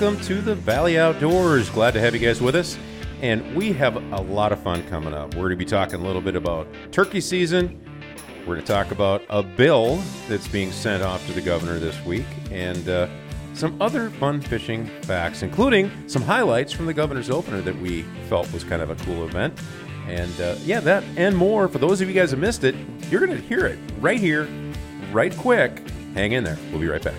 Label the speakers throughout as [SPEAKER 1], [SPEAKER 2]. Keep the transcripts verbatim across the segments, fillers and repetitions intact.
[SPEAKER 1] welcome to the Valley Outdoors. Glad to have you guys with us. And we have a lot of fun coming up. We're going to be talking a little bit about turkey season. We're going to talk about a bill that's being sent off to the governor this week, and uh, some other fun fishing facts, including some highlights from the governor's opener that we felt was kind of a cool event. And uh, yeah, that and more. For those of you guys who missed it, you're going to hear it right here, right quick. Hang in there. We'll be right back.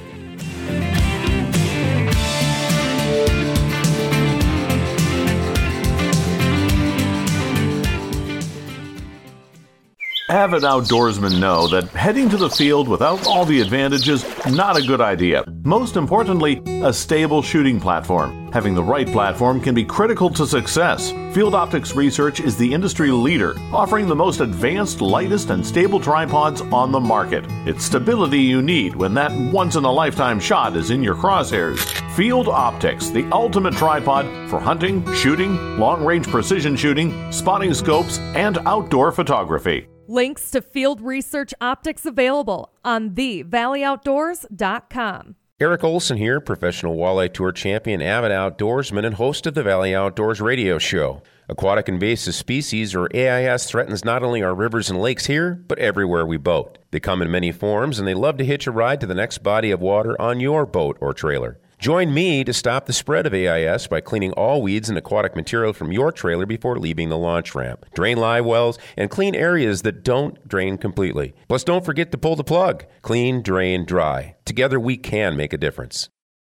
[SPEAKER 2] Avid outdoorsmen know that heading to the field without all the advantages, not a good idea. Most importantly, a stable shooting platform. Having the right platform can be critical to success. Field Optics Research is the industry leader, offering the most advanced, lightest, and stable tripods on the market. It's stability you need when that once-in-a-lifetime shot is in your crosshairs. Field Optics, the ultimate tripod for hunting, shooting, long-range precision shooting, spotting scopes, and outdoor photography.
[SPEAKER 3] Links to Field Research Optics available on the valley outdoors dot com.
[SPEAKER 1] Eric Olson here, professional walleye tour champion, avid outdoorsman, and host of the Valley Outdoors radio show. Aquatic invasive species, or A I S, threatens not only our rivers and lakes here, but everywhere we boat. They come in many forms, and they love to hitch a ride to the next body of water on your boat or trailer. Join me to stop the spread of A I S by cleaning all weeds and aquatic material from your trailer before leaving the launch ramp. Drain live wells and clean areas that don't drain completely. Plus, don't forget to pull the plug. Clean, drain, dry. Together, we can make a difference.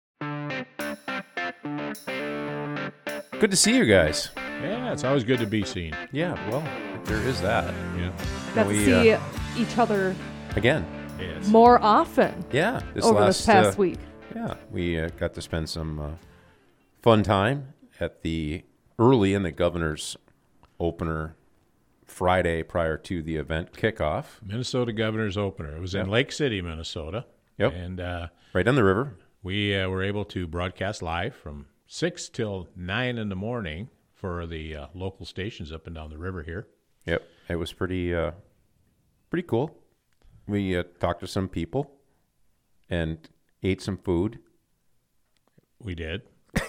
[SPEAKER 1] Good to see you guys.
[SPEAKER 4] Yeah, it's always good to be seen.
[SPEAKER 1] Yeah, well, there is that.
[SPEAKER 4] Yeah.
[SPEAKER 3] Got
[SPEAKER 1] we,
[SPEAKER 3] to see
[SPEAKER 1] uh,
[SPEAKER 3] each other
[SPEAKER 1] again.
[SPEAKER 4] Yes.
[SPEAKER 3] more often
[SPEAKER 1] Yeah, this
[SPEAKER 3] over
[SPEAKER 1] last,
[SPEAKER 3] this past
[SPEAKER 1] uh,
[SPEAKER 3] week.
[SPEAKER 1] Yeah, we uh, got to spend some uh, fun time at the early in the governor's opener Friday prior to the event kickoff.
[SPEAKER 4] Minnesota Governor's Opener. It was in
[SPEAKER 1] Yep.
[SPEAKER 4] Lake City, Minnesota.
[SPEAKER 1] Yep.
[SPEAKER 4] And uh,
[SPEAKER 1] Right on the river.
[SPEAKER 4] we uh, were able to broadcast live from six till nine in the morning for the uh, local stations up and down the river here.
[SPEAKER 1] Yep, it was pretty, uh, pretty cool. We uh, talked to some people and ate some food.
[SPEAKER 4] We did.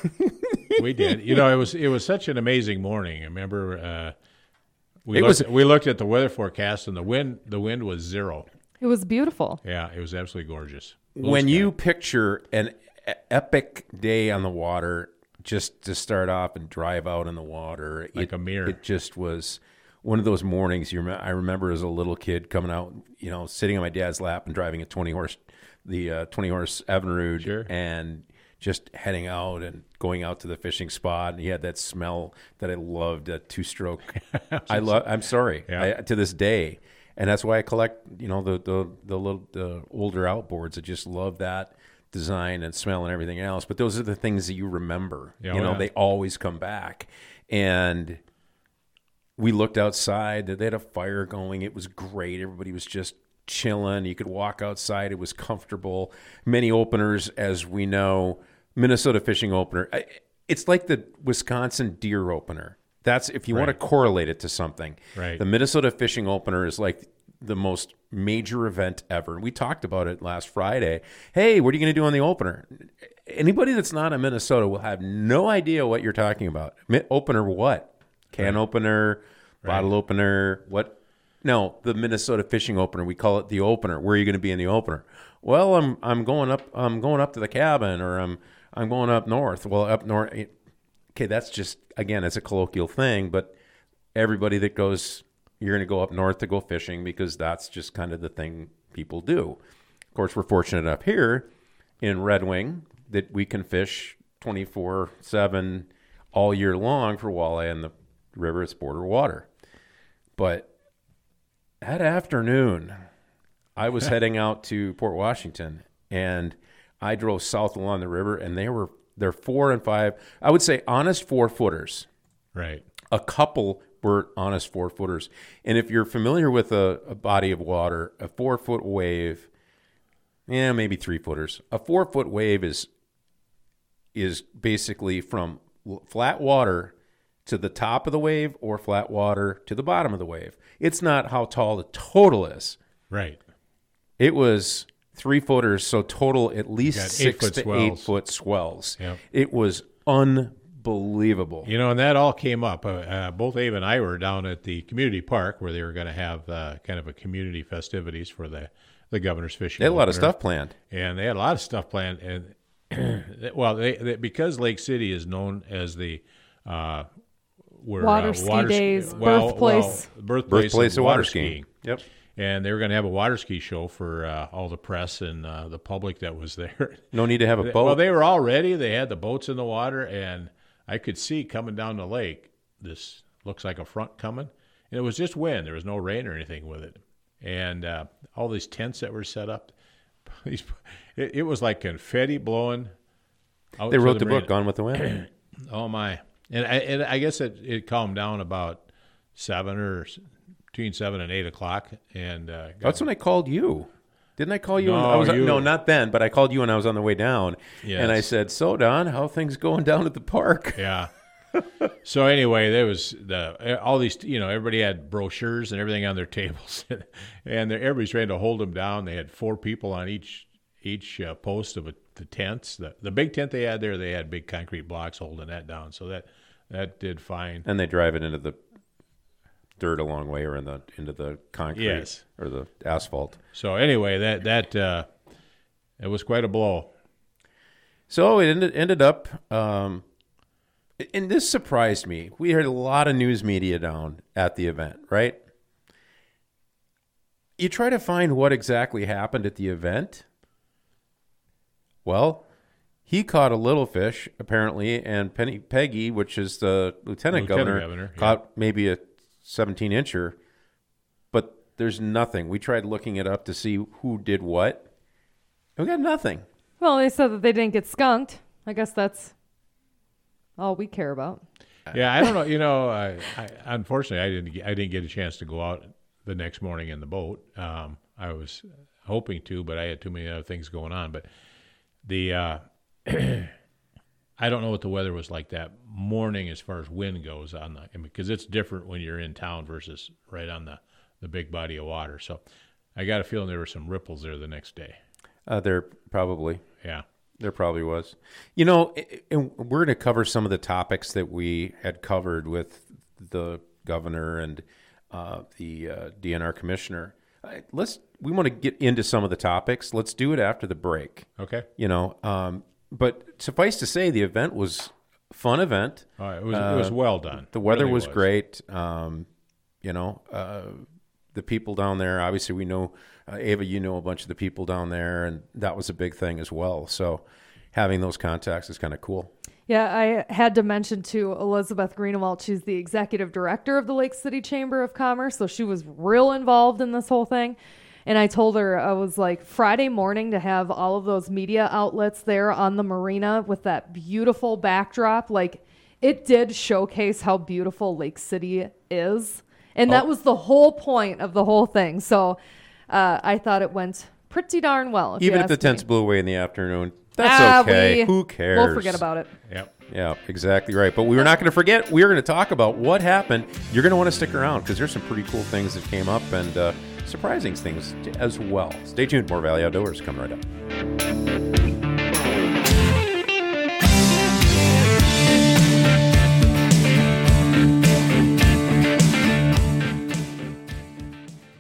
[SPEAKER 4] we did. You know, it was it was such an amazing morning. I remember uh, we
[SPEAKER 1] It
[SPEAKER 4] looked,
[SPEAKER 1] was-
[SPEAKER 4] we looked at the weather forecast, and the wind the wind was zero.
[SPEAKER 3] It was beautiful.
[SPEAKER 4] Yeah, it was absolutely gorgeous. Blue
[SPEAKER 1] When
[SPEAKER 4] sky.
[SPEAKER 1] you picture an e- epic day on the water, just to start off and drive out in the water,
[SPEAKER 4] Like
[SPEAKER 1] it,
[SPEAKER 4] a mirror.
[SPEAKER 1] It just was one of those mornings. You rem- I remember as a little kid coming out, you know, sitting on my dad's lap and driving a twenty horse, the uh, twenty horse Evinrude,
[SPEAKER 4] Sure.
[SPEAKER 1] and just heading out and going out to the fishing spot. And he had that smell that I loved, a two stroke. I love. I'm sorry,
[SPEAKER 4] Yeah.
[SPEAKER 1] I, to this day. And that's why I collect, you know, the the the little the older outboards. I just love that design and smell and everything else. But those are the things that you remember.
[SPEAKER 4] Yeah,
[SPEAKER 1] you know,
[SPEAKER 4] yeah.
[SPEAKER 1] they always come back. And we looked outside. They had a fire going. It was great. Everybody was just chilling. You could walk outside. It was comfortable. Many openers, as we know, Minnesota fishing opener. I- It's like the Wisconsin deer opener. That's if you want to
[SPEAKER 4] Right.
[SPEAKER 1] correlate it to something.
[SPEAKER 4] Right.
[SPEAKER 1] The Minnesota fishing opener is like the most major event ever. We talked about it last Friday. Hey, what are you going to do on the opener? Anybody that's not in Minnesota will have no idea what you're talking about. Mi- Opener what? Can
[SPEAKER 4] Right.
[SPEAKER 1] opener, bottle
[SPEAKER 4] Right.
[SPEAKER 1] opener, what? No, the Minnesota fishing opener. We call it the opener. Where are you going to be in the opener? Well, I'm I'm going up I'm going up to the cabin, or I'm I'm going up north. Well, up north. Okay, that's just, again, it's a colloquial thing, but everybody that goes, you're going to go up north to go fishing because that's just kind of the thing people do. Of course, we're fortunate enough here in Red Wing that we can fish twenty-four seven all year long for walleye in the river. It's border water. But that afternoon, I was heading out to Port Washington, and I drove south along the river, and they were they're four and five. I would say honest four footers.
[SPEAKER 4] Right.
[SPEAKER 1] A couple were honest four footers. And if you're familiar with a, a body of water, a four foot wave, yeah, maybe three footers. A four foot wave is is basically from l- flat water to the top of the wave or flat water to the bottom of the wave. It's not how tall the total is.
[SPEAKER 4] Right.
[SPEAKER 1] It was three footers, so total at least
[SPEAKER 4] Got
[SPEAKER 1] six
[SPEAKER 4] eight-foot
[SPEAKER 1] to
[SPEAKER 4] swells.
[SPEAKER 1] eight foot swells.
[SPEAKER 4] Yep.
[SPEAKER 1] It was unbelievable.
[SPEAKER 4] You know, and that all came up. Uh, uh, both Abe and I were down at the community park where they were going to have uh, kind of a community festivities for the, the governor's fishing.
[SPEAKER 1] They had a lot of
[SPEAKER 4] opener.
[SPEAKER 1] stuff planned.
[SPEAKER 4] And they had a lot of stuff planned. And well, they, they, because Lake City is known as the uh, where,
[SPEAKER 3] Water
[SPEAKER 4] uh,
[SPEAKER 3] ski
[SPEAKER 4] water
[SPEAKER 3] days,
[SPEAKER 4] well,
[SPEAKER 3] birthplace.
[SPEAKER 4] well, birthplace,
[SPEAKER 1] Birthplace
[SPEAKER 4] of
[SPEAKER 1] of
[SPEAKER 4] water
[SPEAKER 1] water
[SPEAKER 4] skiing.
[SPEAKER 1] skiing. Yep.
[SPEAKER 4] And they were going to have a water ski show for uh, all the press and uh, the public that was there.
[SPEAKER 1] No need to have a boat.
[SPEAKER 4] Well, they were all ready. They had the boats in the water, and I could see coming down the lake, this looks like a front coming. And it was just wind. There was no rain or anything with it. And uh, all these tents that were set up, it, it was like confetti blowing out
[SPEAKER 1] They
[SPEAKER 4] to
[SPEAKER 1] wrote
[SPEAKER 4] the
[SPEAKER 1] the
[SPEAKER 4] marina.
[SPEAKER 1] book, Gone with the Wind.
[SPEAKER 4] Oh, my. And I, and I guess it, it calmed down about seven or between seven and eight o'clock. And uh, got-
[SPEAKER 1] That's when I called you. Didn't I call you? when
[SPEAKER 4] No,
[SPEAKER 1] I was,
[SPEAKER 4] you-
[SPEAKER 1] no, not then, but I called you when I was on the way down.
[SPEAKER 4] Yes.
[SPEAKER 1] And I said, so, Don, how are things going down at the park?
[SPEAKER 4] Yeah. So anyway, there was the all these, you know, everybody had brochures and everything on their tables, and everybody's trying to hold them down. They had four people on each each uh, post of a, the tents. The the big tent they had there, they had big concrete blocks holding that down. So that that did fine.
[SPEAKER 1] And they drive it into the dirt a long way, or in the into the concrete,
[SPEAKER 4] Yes.
[SPEAKER 1] or the asphalt.
[SPEAKER 4] So anyway, that that uh, it was quite a blow.
[SPEAKER 1] So it ended ended up, um, and this surprised me. We had a lot of news media down at the event, right? You try to find what exactly happened at the event. Well, he caught a little fish, apparently, and Penny Peggy, which is the lieutenant,
[SPEAKER 4] Lieutenant
[SPEAKER 1] governor,
[SPEAKER 4] governor, yeah.
[SPEAKER 1] caught maybe a seventeen incher. But there's nothing. We tried looking it up to see who did what. And we got nothing.
[SPEAKER 3] Well, they said that they didn't get skunked. I guess that's all we care about.
[SPEAKER 4] Yeah, I don't know. You know, I, I, unfortunately, I didn't. Get, I didn't get a chance to go out the next morning in the boat. Um, I was hoping to, but I had too many other things going on. But the uh, I don't know what the weather was like that morning as far as wind goes on the, I mean, because it's different when you're in town versus right on the, the big body of water. So I got a feeling there were some ripples there the next day.
[SPEAKER 1] Uh, there probably.
[SPEAKER 4] Yeah.
[SPEAKER 1] There probably was. You know, and we're going to cover some of the topics that we had covered with the governor and uh, the uh, D N R commissioner. Uh, let's. We want to get into some of the topics. Let's do it after the break.
[SPEAKER 4] Okay.
[SPEAKER 1] You know, um, but suffice to say, the event was a fun event.
[SPEAKER 4] All right. It was it was well done.
[SPEAKER 1] The weather
[SPEAKER 4] Really
[SPEAKER 1] was, great. Um, you know, uh, the people down there, obviously we know, uh, Ava, you know a bunch of the people down there, and that was a big thing as well. So having those contacts is kind of cool.
[SPEAKER 3] Yeah, I had to mention to Elizabeth Greenewald, she's the executive director of the Lake City Chamber of Commerce, so she was real involved in this whole thing. And I told her, I was like, Friday morning to have all of those media outlets there on the marina with that beautiful backdrop, like it did showcase how beautiful Lake City is. And that
[SPEAKER 1] Oh.
[SPEAKER 3] was the whole point of the whole thing. So uh, I thought it went pretty darn well.
[SPEAKER 1] Even
[SPEAKER 3] you
[SPEAKER 1] if the
[SPEAKER 3] ask me.
[SPEAKER 1] tents blew away in the afternoon, that's
[SPEAKER 3] Ah,
[SPEAKER 1] okay.
[SPEAKER 3] we-
[SPEAKER 1] Who cares?
[SPEAKER 3] We'll forget about it.
[SPEAKER 4] Yep.
[SPEAKER 1] Yeah, exactly right. But we were not going to forget. We are going to talk about what happened. You're going to want to stick around because there's some pretty cool things that came up and uh, surprising things as well. Stay tuned. More Valley Outdoors coming right up.